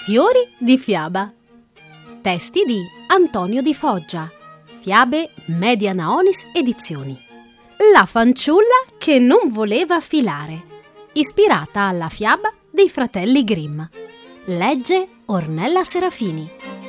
Fiori di fiaba. Testi di Antonio Di Foggia. Fiabe Media Naonis Edizioni. La fanciulla che non voleva filare. Ispirata alla fiaba dei fratelli Grimm. Legge Ornella Serafini.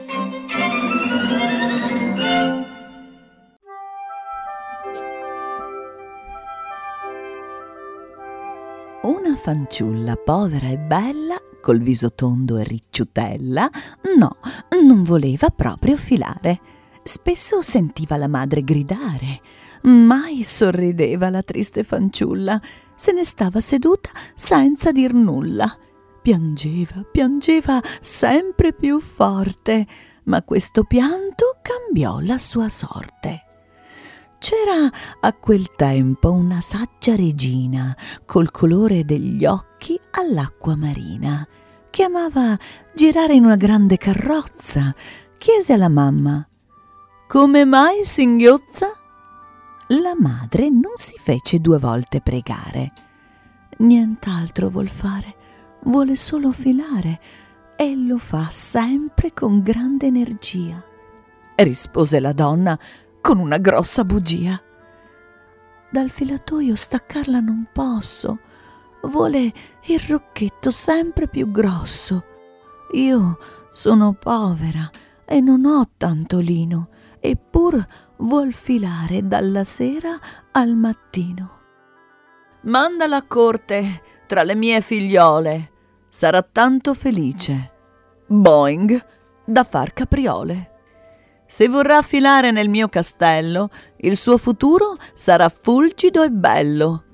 Una fanciulla povera e bella, col viso tondo e ricciutella, non voleva proprio filare. Spesso sentiva la madre gridare, mai sorrideva la triste fanciulla, se ne stava seduta senza dir nulla. Piangeva sempre più forte, ma questo pianto cambiò la sua sorte. C'era a quel tempo una saggia regina col colore degli occhi all'acqua marina, che amava girare in una grande carrozza. Chiese alla mamma: «Come mai singhiozza?» La madre non si fece 2 volte pregare. «Nient'altro vuol fare, vuole solo filare e lo fa sempre con grande energia», rispose la donna con una grossa bugia. «Dal filatoio staccarla non posso, vuole il rocchetto sempre più grosso. Io sono povera e non ho tanto lino, eppur vuol filare dalla sera al mattino. Mandala a corte tra le mie figliole, sarà tanto felice, boing, da far capriole. Se vorrà filare nel mio castello, il suo futuro sarà fulgido e bello».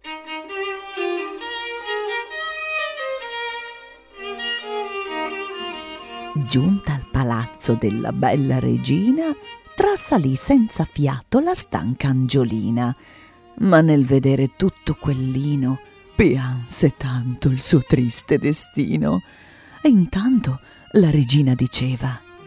Giunta al palazzo della bella regina, trasalì senza fiato la stanca Angiolina, ma nel vedere tutto quel lino pianse tanto il suo triste destino. E intanto la regina diceva: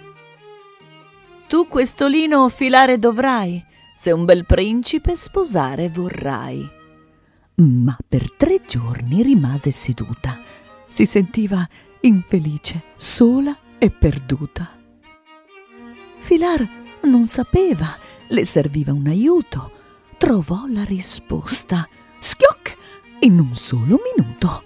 «Tu questo lino filare dovrai, se un bel principe sposare vorrai». Ma per 3 giorni rimase seduta, si sentiva infelice, sola e perduta. Filar non sapeva, le serviva un aiuto. Trovò la risposta, schioc, in un solo minuto.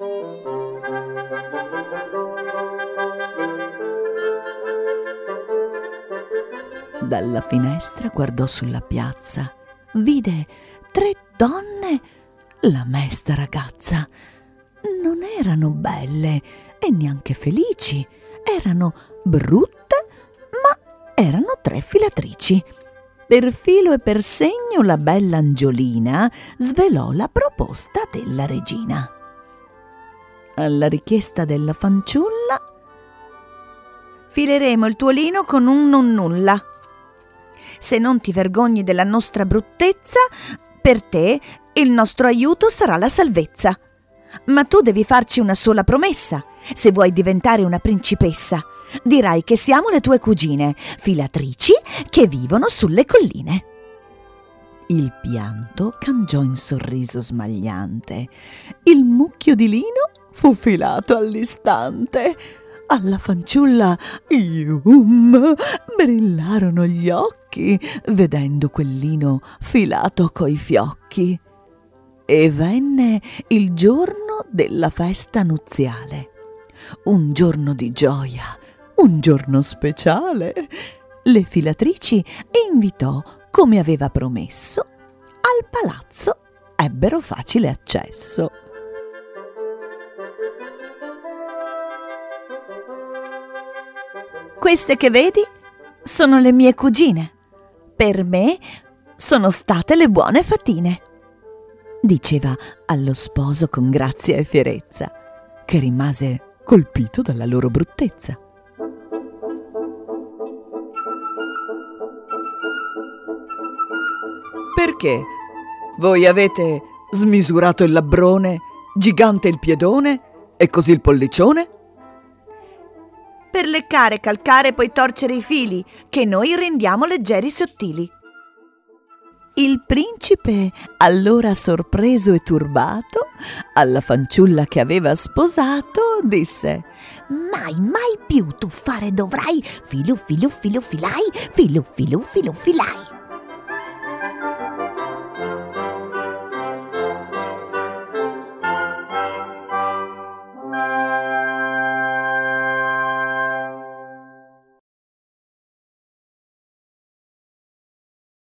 Dalla finestra guardò sulla piazza, vide 3 donne, la mesta ragazza. Non erano belle e neanche felici, erano brutte, ma erano 3 filatrici. Per filo e per segno la bella Angiolina svelò la proposta della regina. Alla richiesta della fanciulla: «Fileremo il tuo lino con un nonnulla. Se non ti vergogni della nostra bruttezza, per te il nostro aiuto sarà la salvezza. Ma tu devi farci una sola promessa, se vuoi diventare una principessa. Dirai che siamo le tue cugine, filatrici che vivono sulle colline». Il pianto cangiò in sorriso smagliante. Il mucchio di lino fu filato all'istante. Alla fanciulla brillarono gli occhi vedendo quel lino filato coi fiocchi. E venne il giorno della festa nuziale. Un giorno di gioia, un giorno speciale. Le filatrici invitò, come aveva promesso. Al palazzo ebbero facile accesso. «Queste che vedi sono le mie cugine. Per me sono state le buone fatine», diceva allo sposo con grazia e fierezza, che rimase colpito dalla loro bruttezza. «Perché voi avete smisurato il labbrone, gigante il piedone e così il pollicione?» «Per leccare, calcare e poi torcere i fili, che noi rendiamo leggeri e sottili». Il principe, allora sorpreso e turbato, alla fanciulla che aveva sposato, disse: mai più tu fare dovrai, filu filu filu filai, filu filu filu filai.